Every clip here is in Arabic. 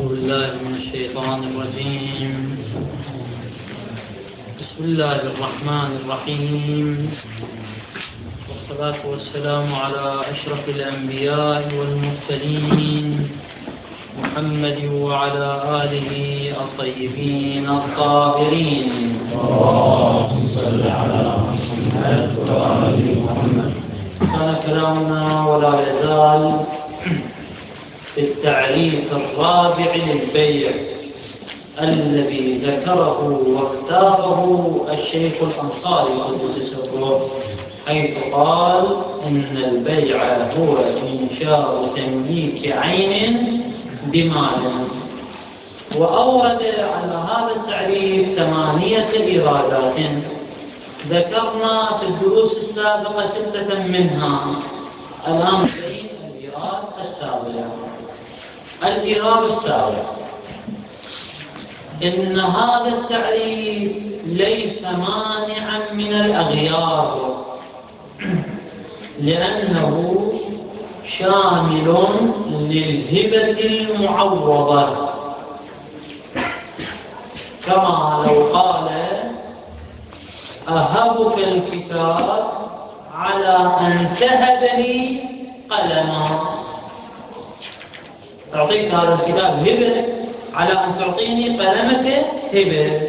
بالله من الشيطان الرجيم. بسم الله الرحمن الرحيم، والصلاة والسلام على أشرف الأنبياء والمرسلين محمد وعلى آله الطيبين الطاهرين. اللهم صل على محمد وآل محمد. كان كلامنا ولا يزال في التعريف الرابع للبيع الذي ذكره واختاره الشيخ الأنصاري قدس سره، حيث قال إن البيع هو إنشاء تمليك عين بمال، وأورد على هذا التعريف 8 إيرادات ذكرنا في الدروس السابقة 6 منها. الآن في الإيراد السابع. الإيراد السابع إن هذا التعريف ليس مانعا من الأغيار، لأنه شامل للهبة المعوضة، كما لو قال أهبك الكتاب على أن تهب لي قلما، أعطيك هذا الكتاب هبة على أن تعطيني قلمك هبة،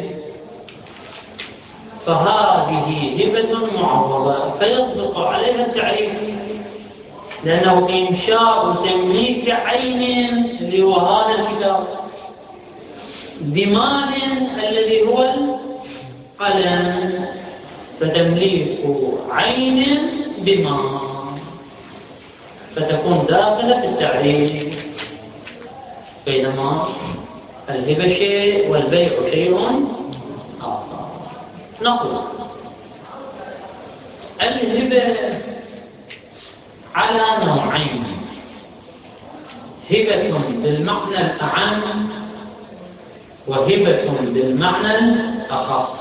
فهذه هبة معوضة فيصدق عليها التعريف، لأنه إنشاء تمليك عين اللي هو هذا الكتاب بمال الذي هو القلم، فتمليك عين بمال فتكون داخلة في التعريف، بينما الهبة شيء والبيع شيء آخر. نقول الهبة على نوعين: هبة بالمعنى الأعم وهبة بالمعنى الأخص.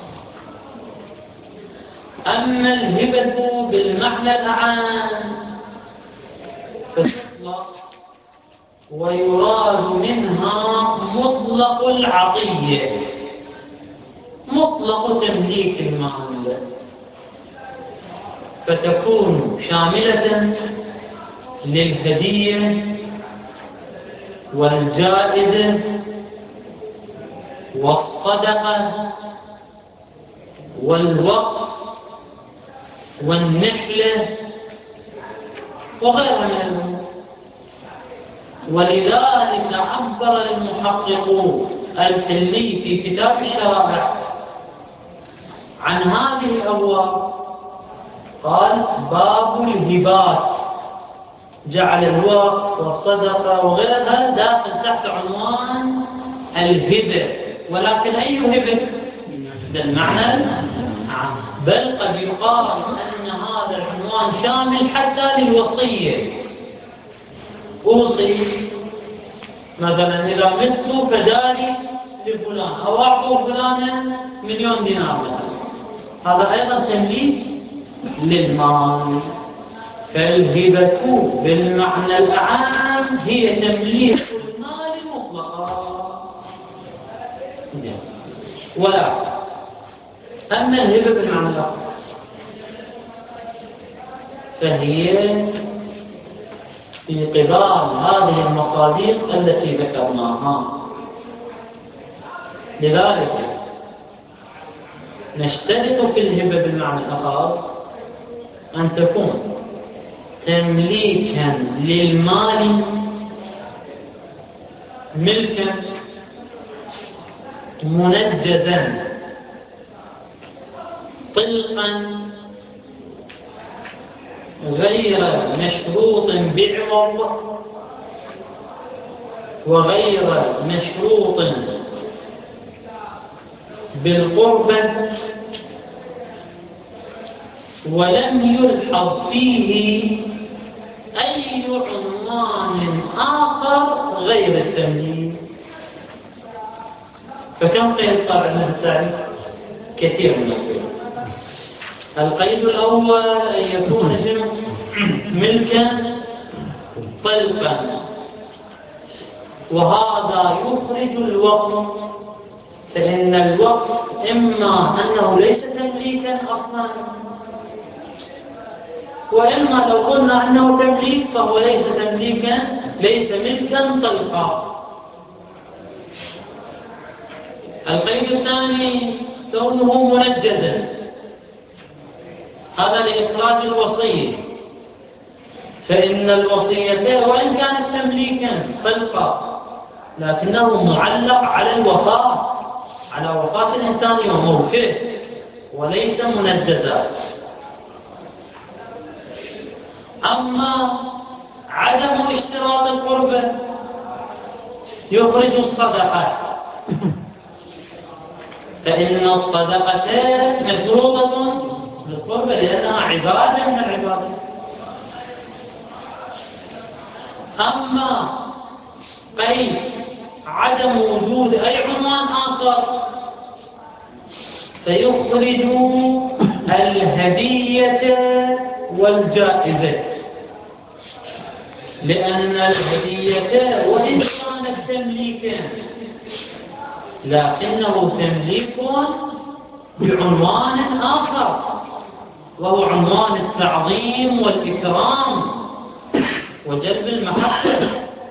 أما الهبة بالمعنى الأعم فتطلق ويراد منها مطلق العطية، مطلق تمليك المال، فتكون شاملة للهدية والجائزة والصدقة والوقف والنحلة وغيرها من الأمور. ولذلك عبر المحققون الحلي في كتاب الشرائع عن هذه الأبواب، قال باب الهبات، جعل الوقف والصدقة وغيرها داخل تحت عنوان الهبة، ولكن أي هبة؟ بالمعنى بل قد يقال أن هذا العنوان شامل حتى للوصية. أوصي مثلا إذا مت فداري لفلان أو أعطوا فلانا 1,000,000 دينار مثلا، هذا أيضا تمليك للمال. فالهبة بالمعنى الأعام هي تمليك المال مطلقا، ولا أما الهبة بالمعنى الآخر فهي في قبال هذه المصادر التي ذكرناها. لذلك نشترط في الهبة بالمعنى الآخر أن تكون تمليكا للمال، ملكا منجزا طلقا غير مشروط بعوض وغير مشروط بالقربة، ولم يلحظ فيه أي عنوان آخر غير التمليك. فكم قيد صار عندنا التعريف؟ كثير من القيود. القيد الأول أن يكون ملكا طلقا وهذا يخرج الوقف، فإن الوقف إما أنه ليس تمليكا أصلا، وإما لو قلنا أنه تمليك فهو ليس تمليكا، ليس ملكا طلقا. القيد الثاني كونه منجزا، هذا لإخراج الوصية، فإن الوصية وإن كانت تمليكا طلقا لكنه معلق على الوفاة، على وفاة الإنسان وموته، وليس منجزا. أما عدم اشتراط القربة يخرج الصدقة، فإن الصدقة مفروضة بالقربة لأنها عبادة من العبادة. أما قيد عدم وجود أي عنوان آخر فيخرج الهدية والجائزة، لأن الهدية وإن كانت تمليكا لكنه تمليك بعنوان آخر، وهو عنوان التعظيم والإكرام وجلب المحبة.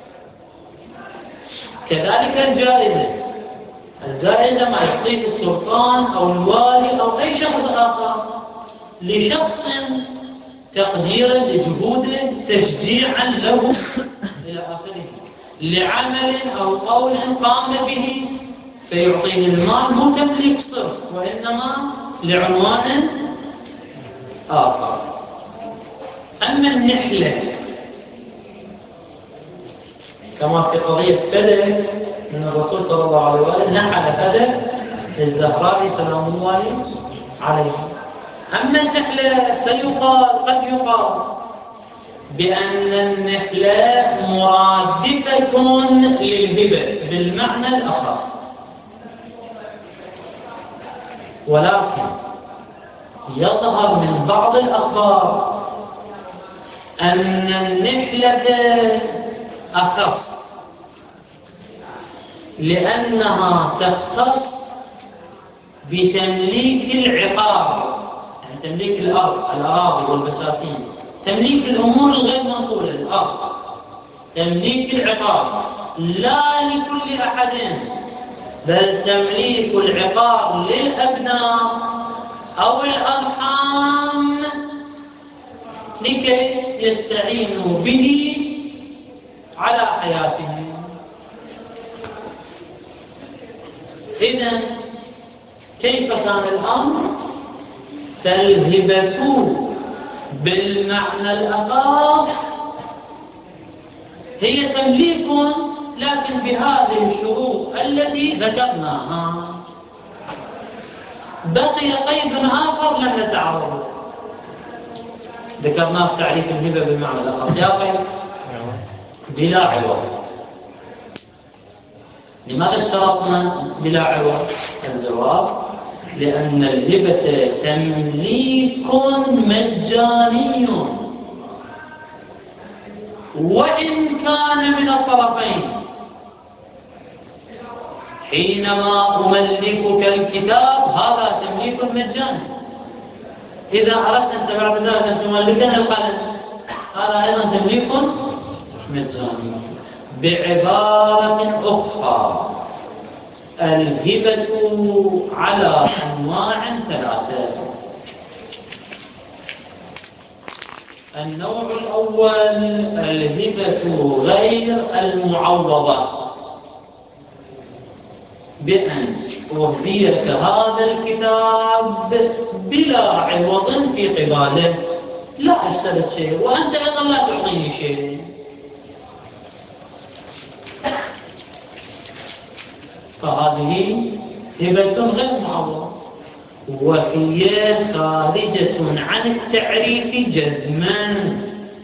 كذلك الجائزة ما يعطيه السلطان أو الوالي أو أي شخص آخر لشخص تقديرا لجهوده، تشجيعا له إلى آخره، لعمل أو قول قام به، فيعطيه المال مو تمليك صرف وإنما لعنوان آخر. أما النحلة كما في قضية فدى من الرسول صلى الله عليه وسلم، نحل فدى للزهراء سلام الله عليها. أما النحلة قد يقال بأن النحلة مرادفة للهبة بالمعنى الآخر، ولكن يظهر من بعض الأخبار أن النحلة أخف، لأنها تختص بتمليك العقار، يعني تمليك الأراضي والبساتين، تمليك الأمور الغير منقولة، الأرض، تمليك العقار لا لكل أحد، بل تمليك العقار للأبناء أو الأرحام لكي يستعينوا به على حياتهم. إذن كيف كان الأمر؟ فالهبة بالمعنى الأخر هي تمليك، لكن بهذه الشروط التي ذكرناها. بقي قيد آخر لم نتعرض، ذكرناه في تعريف الهبة بالمعنى الأخر، يا قيد بلا عوض. لماذا اشترطنا بلا عوض؟ الجواب: لأن الهبة تمليك مجاني، وإن كان من الطرفين. حينما أملكك الكتاب هذا تمليك مجاني، إذا أردت أن تبع بذلك أن تملكنا القلم هذا أيضا تمليك مجاني. بعبارة أخرى الهبة على أنواع ثلاثة. النوع الأول الهبة غير المعوضة، بأن أهديك هذا الكتاب بلا عوض في قباله، لا أشترط شيء وأنت أيضا لا تعطيني شيء. فهذه هبة غير معوضة، وهي خارجة عن التعريف جزما،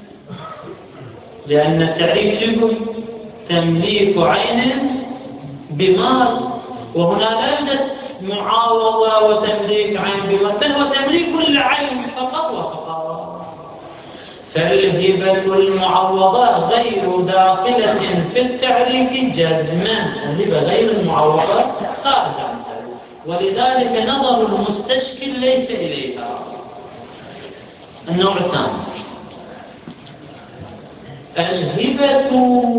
لأن التعريف يقول تمليك عين بمال، وهنا لا يوجد معاوضة وتمليك عين بمال، بل هو تمليك العين فقط وفقط. فالهبة المعوضة غير داخلة في التعريف جزما، الهبة غير المعوضة خارج عن التعريف، ولذلك نظر المستشكل ليس إليها. النوع الثاني الهبة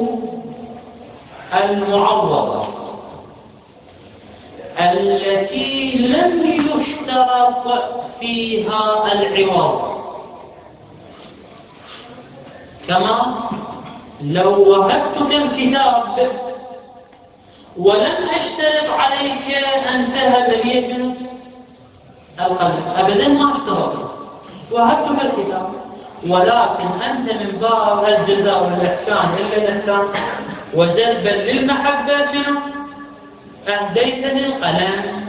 المعوضة التي لم يشترط فيها العوض، كما لو وهبتك الكتاب ولم أشترط عليك أن تهب لي القلم، أبدا ما اشترط، وهبتك الكتاب ولكن أنت من باب الجزاء والإحسان إلا الإحسان وجلبا للمحبة أهديتني القلم،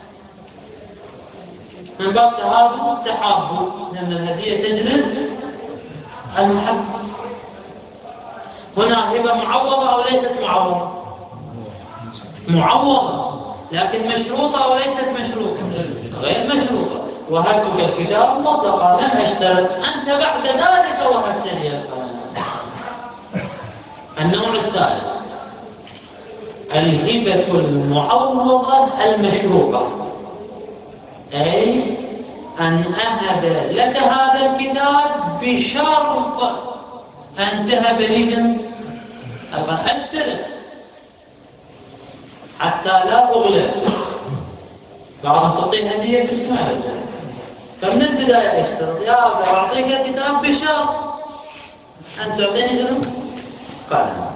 من باب تهاب التحاب، لأن الهدية تجلب المحبة. هنا هبة معوضة أو ليست معوضة؟ معوضة، لكن مشروطة أو ليست مشروطة؟ غير مشروطة. وهبتك الكتاب مطلقا لم أشترط، أنت بعد ذلك وهبتني القلم. النوع الثالث الهبة المعوضة المشروطة، أي أن أهب لك هذا الكتاب بشرط أن تهب لي أشترط حتى لا أغلب، بعض تعطيه هدية بالكامل، فمن البداية أشترط يا أبا أعطيك الكتاب بشرط أن تعطيني قلم.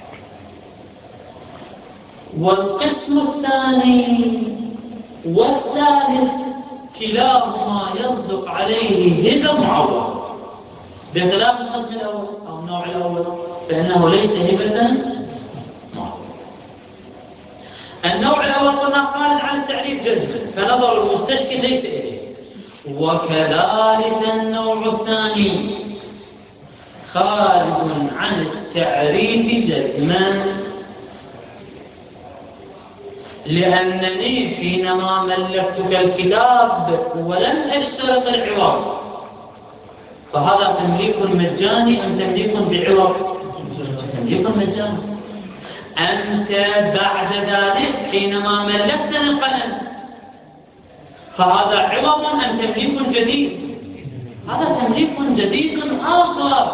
والقسم الثاني والثالث كلاهما يصدق عليه هبة معوضة، بخلاف القسم الأول أو النوع الأول فإنه ليس هبة معوضة. النوع الأول قلنا خارج عن التعريف جزما، فنظر المستشكل ليس إليه. وكذلك النوع الثاني خارج عن التعريف جزما، لأنني حينما ملكتك الكتاب ولم أشترط العوض، فهذا تمليك مجاني أم تمليك بعوض؟ تمليك مجاني. أنت بعد ذلك حينما ملكتني القلم فهذا عوض أم تمليك جديد؟ هذا تمليك جديد آخر،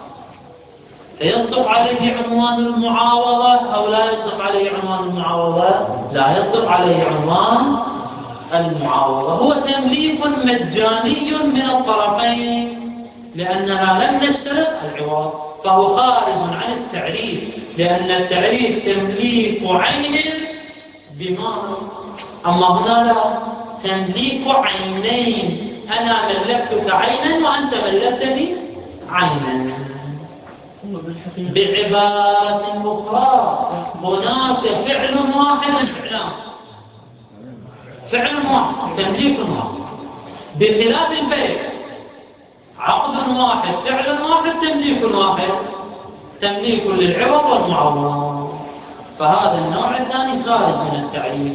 يصدق عليه عنوان المعاوضة أو لا يصدق عليه عنوان المعاوضة؟ لا يصدق عليه عنوان المعاوضة، هو تمليك مجاني من الطرفين لأننا لم نشترط العوض، فهو خارج عن التعريف، لأن التعريف تمليك عين بمال، أما هنا لا، تمليك عينين، أنا ملكتك عينا وأنت ملكتني عينا. بعبارة أخرى هناك فعل واحد، فعل واحد تمليك واحد، بخلاف البيع عقد واحد فعل واحد تمليك واحد، تمليك للعوض والمعوض. فهذا النوع الثاني خارج من التعريف.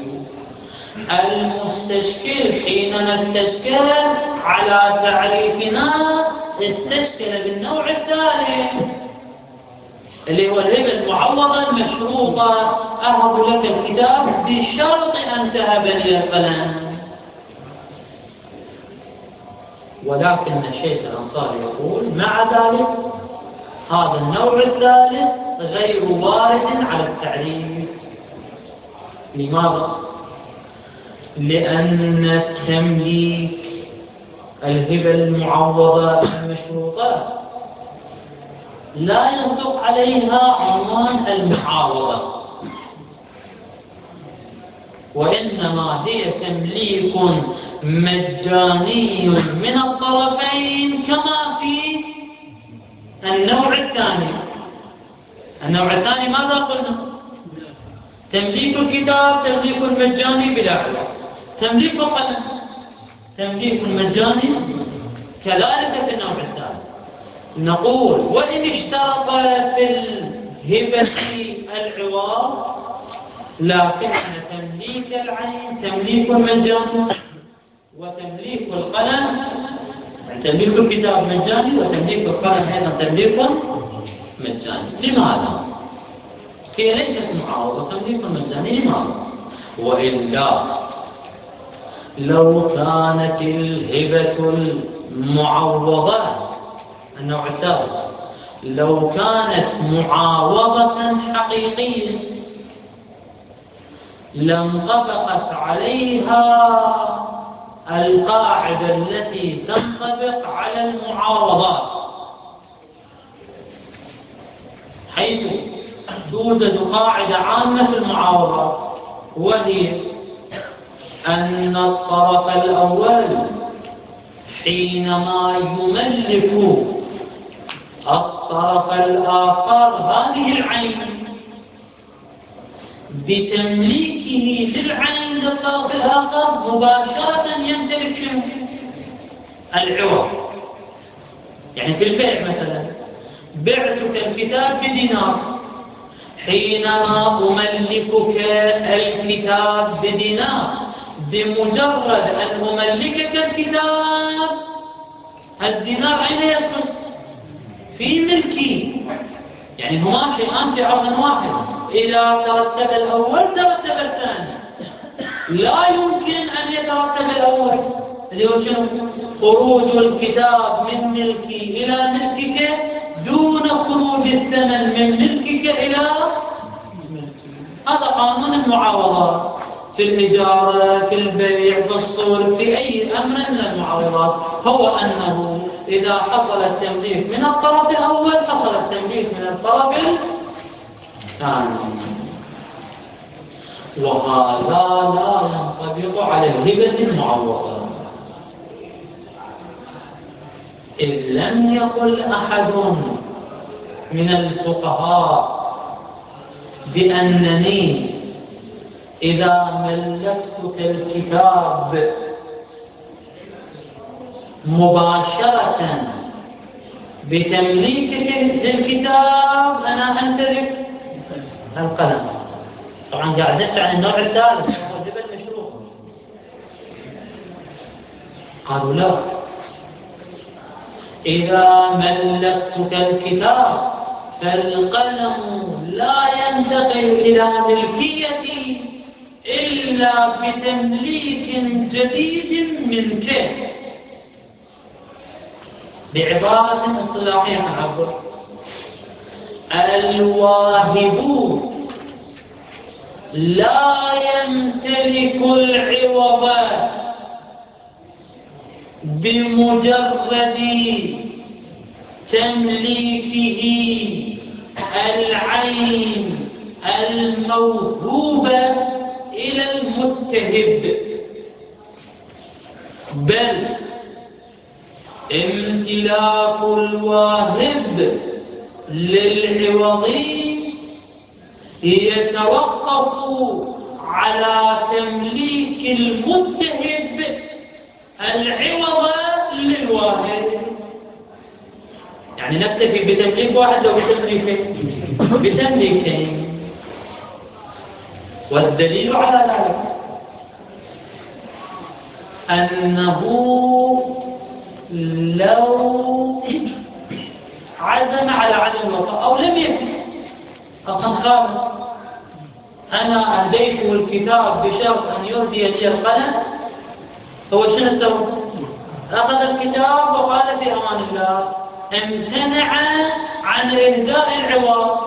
المستشكل حين نستشكل على تعريفنا استشكل بالنوع الثالث اللي هو الهبة المعوضة المشروطة، أهب لك الكتاب بشرط أن تهب لي القلم. ولكن الشيخ الأنصاري يقول مع ذلك هذا النوع الثالث غير وارد على التعريف. لماذا؟ لأن التمليك الهبة المعوضة المشروطة لا يصدق عليها عنوان المعاوضة، وإنما هي تمليك مجاني من الطرفين كما في النوع الثاني. النوع الثاني ماذا قلنا؟ تمليك الكتاب تمليك مجاني بلا عوض، تمليك القلم تمليك مجاني كذلك في النوع الثاني. نقول وإن اشترط في الهبة العوض، لكن تمليك العين تمليك مجاني وتمليك القلم يعني تمليك الكتاب مجاني وتمليك القلم أيضا تمليك مجاني. لماذا؟ هي ليست معاوضة، تمليك مجاني. لماذا؟ وإلا لو كانت الهبة المعوضة النوع الثالث لو كانت معاوضة حقيقية لانطبقت عليها القاعدة التي تنطبق على المعاوضات، حيث توجد قاعدة عامة في المعاوضات، وهي أن الطرف الأول حينما يملك الطرف الآخر هذه العين بتمليكه للعين للطرف الآخر مباشرة يمتلك شنو؟ العوض. يعني في البيع مثلا بعتك الكتاب بدينار، حينما أملكك الكتاب بدينار بمجرد أن أملكك الكتاب الدينار أين يدخل؟ في ملكي. يعني هما شيئان في عرض واحد، إذا ترتب الأول ترتب الثاني. لا يمكن أن يترتب الأول اللي هو شنو؟ خروج الكتاب من ملكي إلى ملكك دون خروج الثمن من ملكك إلى هذا قانون المعاوضات في الإجارة، في البيع، في الصور، في أي أمر من المعاوضات، هو أنه إذا حصل التمليك من الطرف الأول حصل التمليك من الطرف الثاني. وهذا لا ينطبق على الهبة المعوضة. إذ لم يقل أحد من الفقهاء بأنني إذا ملكتك الكتاب مباشرة بتمليكك للكتاب أنا أمتلك القلم. طبعا قاعد ندافع عن النوع الثالث وهو الهبة المشروطة. قالوا لا، إذا ملكتك الكتاب فالقلم لا ينتقل إلى ملكيتي إلا بتمليك جديد منك. بعبارة اصطلاحية نعبر، الواهب لا يمتلك العوض بمجرد تمليكه العين الموهوبة إلى المتهب، بل امتلاك الواهب للعوض يتوقف على تمليك المتهب العوض للواهب. يعني نكتفي بتمليك واحد أو بتمليكين. والدليل على ذلك أنه لو عزم على عدم الوفاء أو لم يكن فقد قال أنا أهديته الكتاب بشرط أن يهدي لي القلم، هو شنو سوى؟ أخذ الكتاب وقال في أمان الله، امتنع عن إهداء العوض.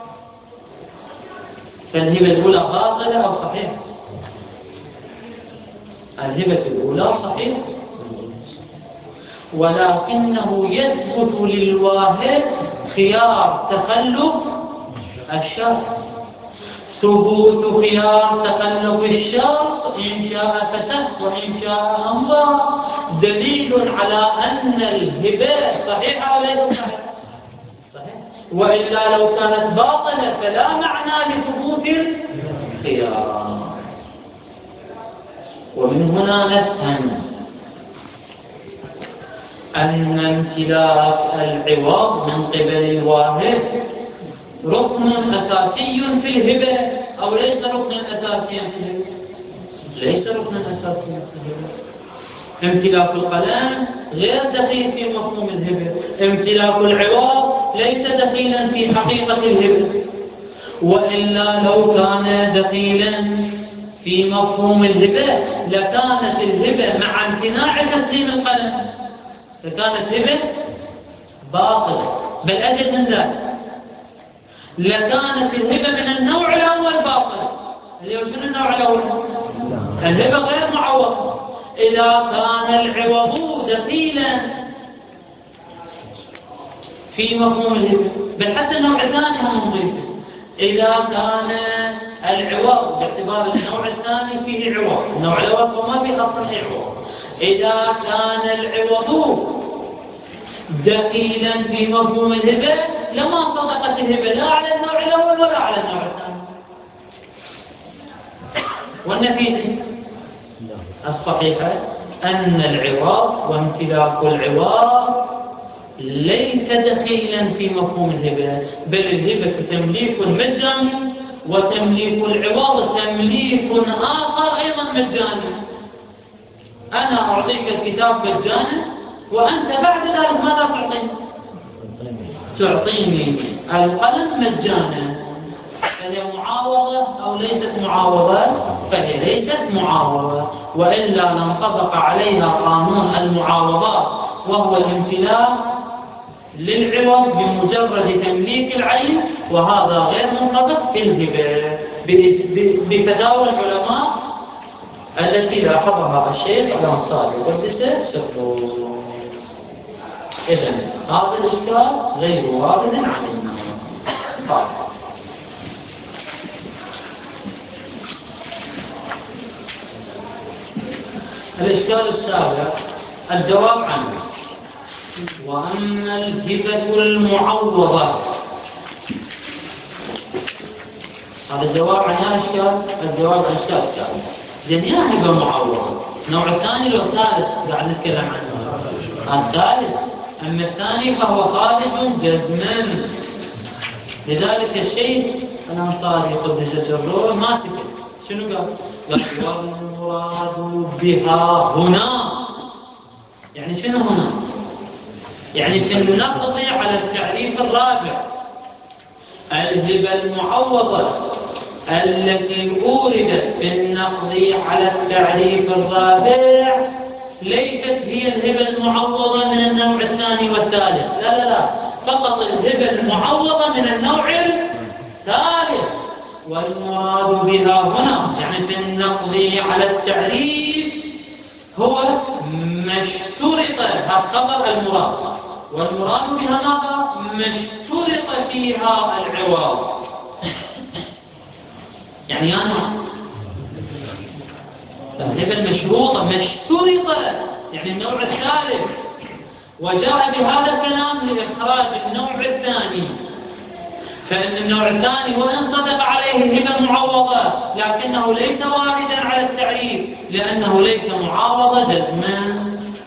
فالهبة الأولى باطلة أو صحيحة؟ الهبة الأولى صحيحة، ولكنه يثبت للواهب خيار تخلف الشرط. ثبوت خيار تخلف الشرط إن شاء فسخ وإن شاء أمضى دليل على أن الهبة صحيحة وليس صحيحة. وإلا لو كانت باطلة فلا معنى لثبوت الخيار. ومن هنا نفهم أن امتلاك العوض من قبل الواهب ركن أساسي في الهبة أو ليس ركنا أساسيا في الهبة؟ ليس ركنا أساسيا في الهبة. امتلاك القلم غير دخيل في مفهوم الهبة، امتلاك العوض ليس دخيلا في حقيقة الهبة، وإلا لو كان دخيلا في مفهوم الهبة لكانت الهبة مع امتناع تسليم القلم لكانت هبة باطلة، بل أجل من ذلك لكانت الهبة من النوع الأول باطلة. اليوم شنو النوع الأول؟ الهبة غير معوضة. إذا كان العوض دخيلا في مفهوم الهبة، بل حتى النوع الثاني هم مضيفه، إذا كان العوض باعتبار النوع الثاني فيه عوض، النوع الأول فما فيه أصلا عوض، إذا كان العوض دخيلا في مفهوم الهبة لما صدقت الهبة لا على النوع الأول ولا على النوع الثاني. والنتيجة الصحيحة أن العوض وامتلاك العوض ليس دخيلا في مفهوم الهبة، بل الهبة تمليك مجاني، وتمليك العوض تمليك آخر أيضا مجاني. أنا أعطيك الكتاب مجانا وأنت بعد ذلك ماذا تعطيني؟ تعطيني القلم مجانا، فهي معاوضة أو ليست معاوضة؟ فهي ليست معاوضة، وإلا لانطبق عليها قانون المعاوضات وهو الامتلاك للعوض بمجرد تمليك العين، وهذا غير منطبق في الهبة بفتاوى العلماء التي لاحظها الشيخ الأنصاري وقدس سره. إذن هذا الإشكال غير وارد علينا. الإشكال السابع الجواب عنه. وأما الهبة المعوضة، هذا الجواب عن الإشكال، الجواب عن الإشكال الثاني. جميع هبة معوضة. النوع الثاني لو ثالث قاعد نتكلم عنه الثالث، أما الثاني فهو خالد جزما. لذلك الشيخ الأنصاري قدس سره ما سكت. شنو قال؟ قال والمراد بها هنا، يعني شنو هنا؟ يعني في النقض على التعريف الرابع. الهبة المعوضة التي أوردت في النقض على التعريف الرابع ليست هي الهبة المعوضة من النوع الثاني والثالث، لا، فقط الهبة المعوضة من النوع الثالث. والمراد بها هنا يعني في النقض على التعريف هو ما اشترط، هذا خبر المراد، والمراد بها ماذا؟ ما اشترط فيها العوض. يعني أنا الهبة المشروطة ما اشترط، يعني النوع الثالث، وجاء بهذا الكلام لإخراج النوع الثاني، فإن النوع الثاني وإن صدق عليه الهبة المعوضة لكنه ليس واردا على التعريف لأنه ليس معاوضة جزما.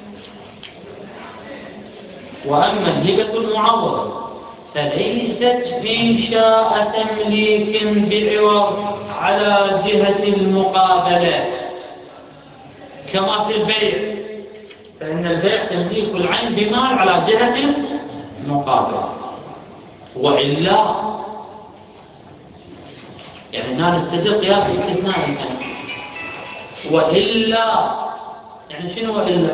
وأما الهبة المعوضة فليست إنشاء تمليك بعوض على جهة المقابلة كما في البيع، فإن البيع تمليك العين بمال على جهة المقابلة، وإلا يعني هذا استدق يا في استثناء، وإلا يعني شنو وإلا؟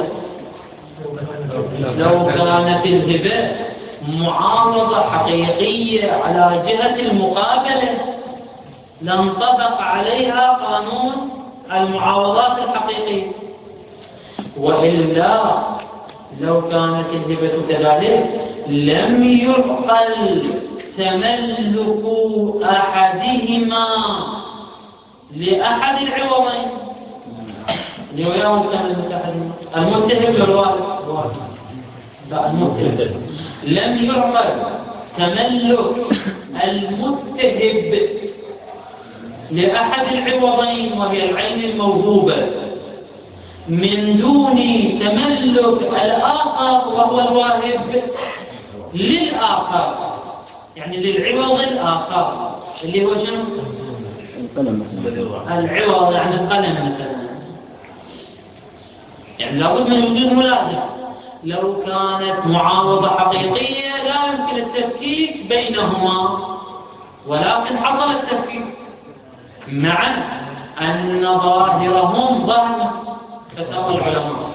لو كانت الهبة معارضة حقيقية على جهة المقابلة لانطبق عليها قانون المعاوضات الحقيقية، وإلا لو كانت الهبة كذلك لم يعقل تملك أحدهما لأحد العوضين. اليوم تملك أحدهما المتهم للوارث، لا المتهم لم يعقل تملك المتهم لأحد العوضين وهي العين الموهوبة من دون تملك الآخر وهو الواهب للآخر، يعني للعوض الآخر اللي هو شنو؟ العوض يعني القلم مثلا. يعني لابد من وجود ملازمة. لو كانت معاوضة حقيقية لا يمكن التفكيك بينهما، ولكن حصل التفكيك مع أن ظاهرهم ظهر فتاوى العلماء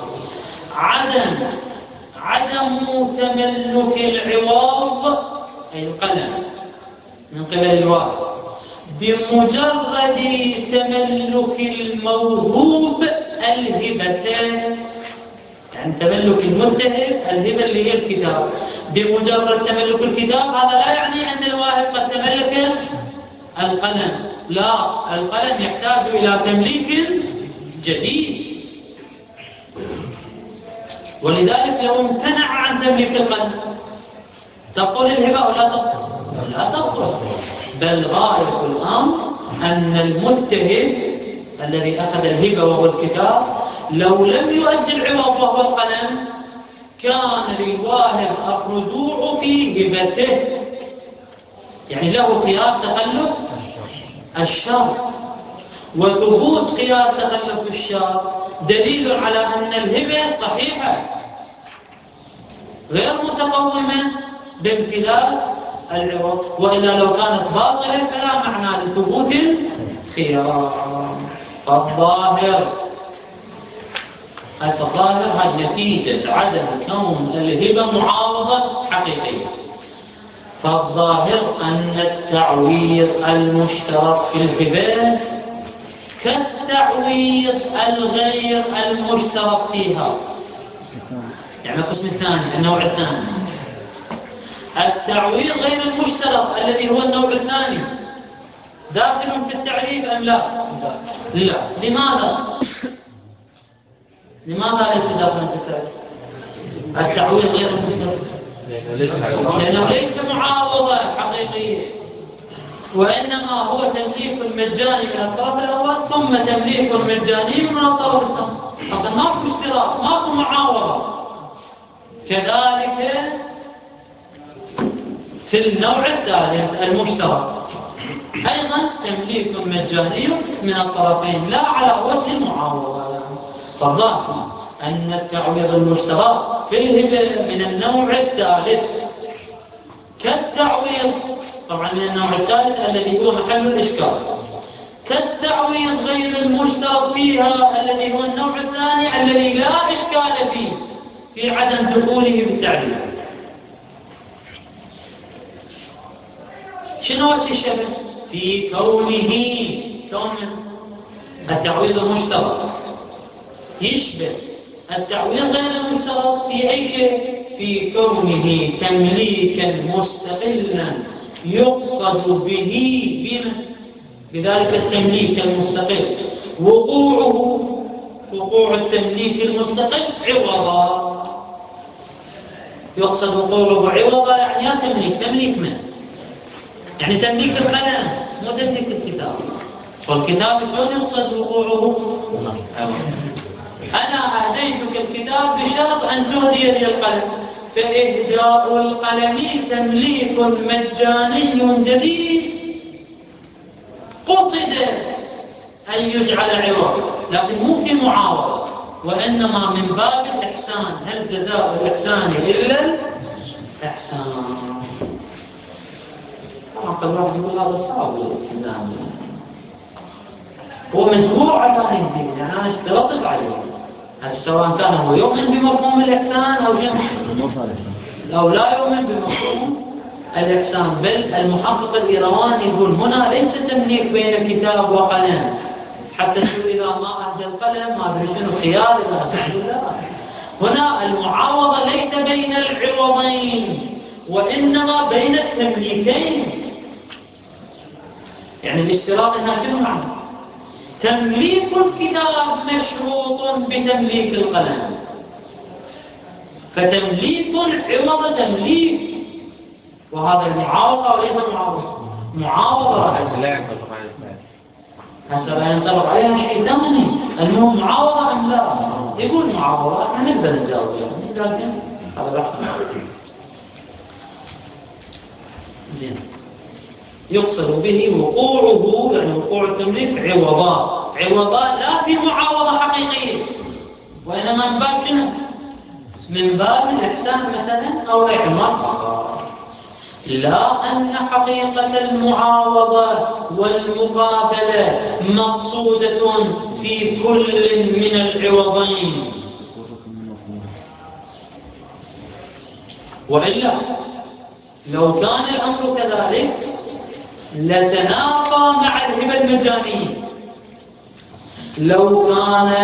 عدم تملك العوض أي القلم من قبل الواحد بمجرد تملك الموهوب الهبتين، يعني تملك المتهم الهبة اللي هي الكتاب. بمجرد تملك الكتاب هذا لا يعني أن الواهب قد تملك القلم، لا، القلم يحتاج إلى تمليك جديد. ولذلك لو امتنع عن تمليك القلم تبطل الهبة ولا تبطل؟ لا تبطل، بل غاية الأمر أن المتهم الذي أخذ الهبة وهو الكتاب لو لم يؤدي العوض وهو القلم كان للواهب الرجوع في هبته، يعني له خيار تخلف الشر. وثبوت خيار تخلف الشر دليل على أن الهبة صحيحة غير متقومة بامتثال العوض، وإلا لو كانت باطلة فلا معنى لثبوت الخيار. فالظاهر هذه نتيجة عدم كون الهبة معاوضة حقيقية. فالظاهر أن التعويض المشترك في الهبة كالتعويض الغير المشترك فيها. يعني القسم الثاني، النوع الثاني، التعويض غير المشترك الذي هو النوع الثاني داخل في التعريف أم لا؟ لا. لماذا ليس داخلا في التعريف؟ التعويض غير المشترك لأنه ليس معاوضة حقيقية، وإنما هو تمليك مجاني من الطرف الأول ثم تمليك مجاني من الطرف الثاني. هذا ماكو اشتراك، ماكو معاوضة. كذلك في النوع الثالث المشترك أيضا تمليك مجاني من الطرفين لا على وجه المعاوضة. فالظاهر أن التعويض المشترك في الهبة من النوع الثالث كالتعويض، طبعا من النوع الثالث الذي هو محل الإشكال، كالتعويض غير المشترك فيها الذي هو النوع الثاني الذي لا إشكال فيه في عدم دخوله بالتعريف. شنو الشبه؟ في كونه التعويض المشترك يشبه التعويض غير المشترك في أي شيء؟ في كونه تمليكا مستقلا يقصد به بذلك التمليك المستقل وقوع التمليك المستقل عوضا. يقصد وقوعه عوضا يعني تمليك من؟ يعني تمليك القلم مو تمليك الكتاب. والكتاب شلون يقصد وقوعه؟ أنا أهديتك الكتاب بشرط أن تهدي لي القلم، فإهداء القلم تمليك مجاني جديد قصد أن يجعل عوض، لكن مو في معاوضة، وإنما من باب الإحسان. هل جزاء الإحسان إلا الإحسان؟ الله يقول هذا صعب الإسلام، هو مجبور على هذه، يعني أنا اشترطت عليه، سواء كان هو يؤمن بمفهوم الإحسان أو لا يؤمن بمفهوم الإحسان. بل المحقق الإيرواني يقول هنا ليس تمليك بين كتاب وقلم، حتى يقول إذا ما أهدى القلم ما أدري شنو خيار لا. هنا المعاوضة ليس بين العوضين وإنما بين التمليكين. يعني الاشتراط هنا شنو معنى؟ تمليك الكتاب مشروط بتمليك القلم، فتمليك العوض تمليك، وهذا المعاوضة وليس معاوضة حتى لا ينطلق عليها شيء ثاني المهم معاوضة أم لا. يقول معاوضة احنا نقدر نجاوب يعني، لكن هذا بحث. زين. يقصد به وقوعه، يعني وقوع التمليك عوضات لا في معاوضة حقيقية، وإنما من باب شنو؟ من باب الإحسان مثلا أو الإعمار فقط، لا أن حقيقة المعاوضة والمقابلة مقصودة في كل من العوضين. وإلا لو كان الأمر كذلك لتنافى مع الهبة المجانية. لو كان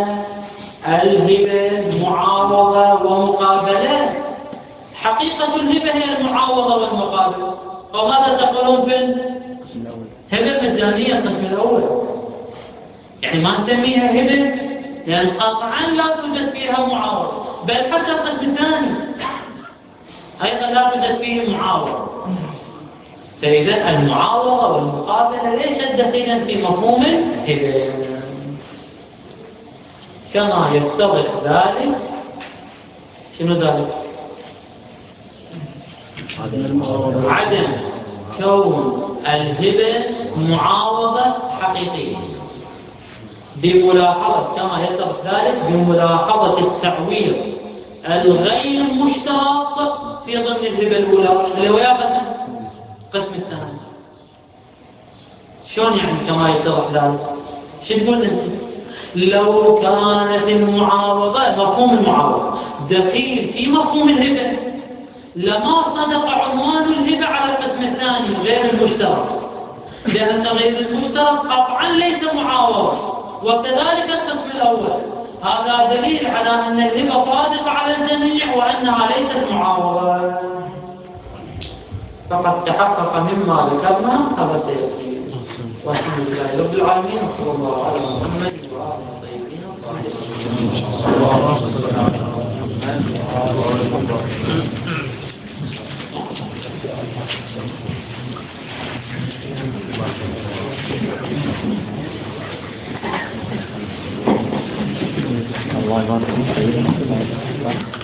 الهبة معاوضة ومقابلة، حقيقة الهبة هي المعاوضة والمقابلة، وماذا تقولون في الهبة المجانية القسم الأول؟ يعني ما نسميها هبة لأن قطعا لا توجد فيها معاوضة، بل حتى القسم الثاني أيضا لا توجد فيه معاوضة. فإذا المعاوضة والمقابلة ليست دخيلا في مفهوم الهبة، كما يقتضي ذلك. شنو ذلك؟ عدم كون الهبة معاوضة حقيقية، بملاحظة كما يقتضي ذلك بملاحظة التعويض الغير مشترط في ضمن الهبة الأولى اللي هو القسم الثاني. شلون يعني كما يقتضي ذلك؟ شو تقول انت؟ لو كانت المعاوضة مفهوم المعاوضة دخيل في مفهوم الهبة لما صدق عنوان الهبة على القسم الثاني غير المشترك، لأن غير المشترك قطعا ليس معاوضة، وكذلك القسم الأول. هذا دليل على أن الهبة صادقة على الجميع وأنها ليست معاوضة. فقد تحقق مما ذكرنا هذا سيأتي. والحمد لله رب العالمين، وصلى الله على محمد وآله الطيبين الطاهرين. الله يبارك فيك.